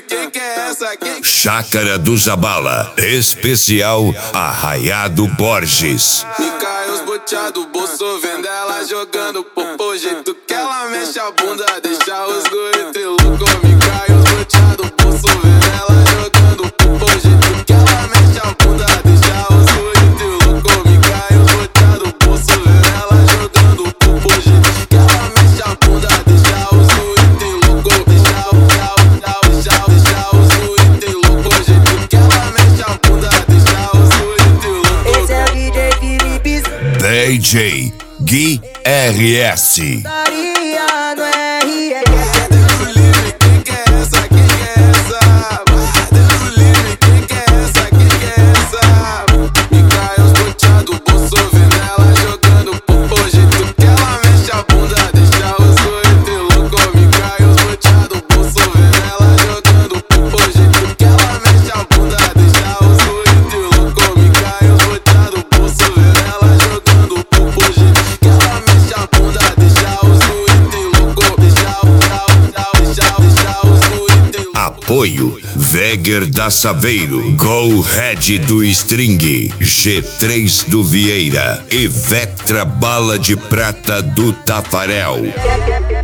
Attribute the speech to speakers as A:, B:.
A: quem que é essa?
B: Chácara do Zabala, especial Arraiado Borges.
A: Me cai os boteados, bolso vendo ela jogando popô. Jeito que ela mexe a bunda, deixa os guri trilouco. Me cai os boteados, bolso vendo ela jogando popô. Jeito que ela mexe a bunda, deixa os guri trilouco. Me cai os boteados, bolso vendo ela jogando popô. Jeito que ela mexe a bunda, deixa os guri trilouco. Deixa os guri trilouco. Jeito que ela mexe a bunda, deixa os guri trilouco.
C: Esse é o DJ Felipe
B: DJ Gui RS.
C: Daria no RS.
A: Deus livre, quem que é essa? Quem que é essa? Deus livre, quem que é essa? Quem que é essa? Me cai os boteados, bolso vendo ela jogando popô. Jeito que ela mexe a bunda, deixa os guri trilouco. Me cai os boteados, bolso vendo ela jogando popô. Jeito que ela mexe a bunda, deixa os guri trilouco. Me cai os boteados, bolso vendo ela jogando popô. Jeito que ela mexe a bunda, deixa os guri trilouco. Deixa os guri trilouco.
B: Apoio Veger da Saveiro, Go Red do String, G3 do Vieira e Vectra Bala de Prata do Tafarel.